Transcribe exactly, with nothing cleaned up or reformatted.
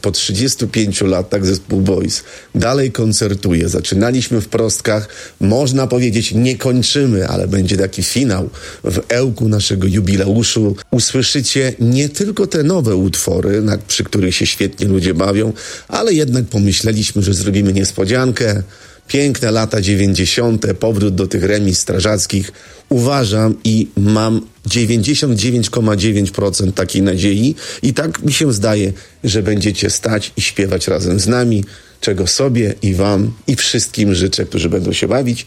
Po trzydziestu pięciu latach zespół Boys dalej koncertuje. Zaczynaliśmy w Prostkach. Można powiedzieć, nie kończymy, ale będzie taki finał w ełku naszego jubileuszu. Usłyszycie nie tylko te nowe utwory, na, przy których się świetnie ludzie bawią, ale jednak pomyśleliśmy, że zrobimy niespodziankę. Piękne lata dziewięćdziesiąte, powrót do tych remis strażackich. Uważam i mam dziewięćdziesiąt dziewięć przecinek dziewięć procent takiej nadziei i tak mi się zdaje, że będziecie stać i śpiewać razem z nami, czego sobie i wam i wszystkim życzę, którzy będą się bawić.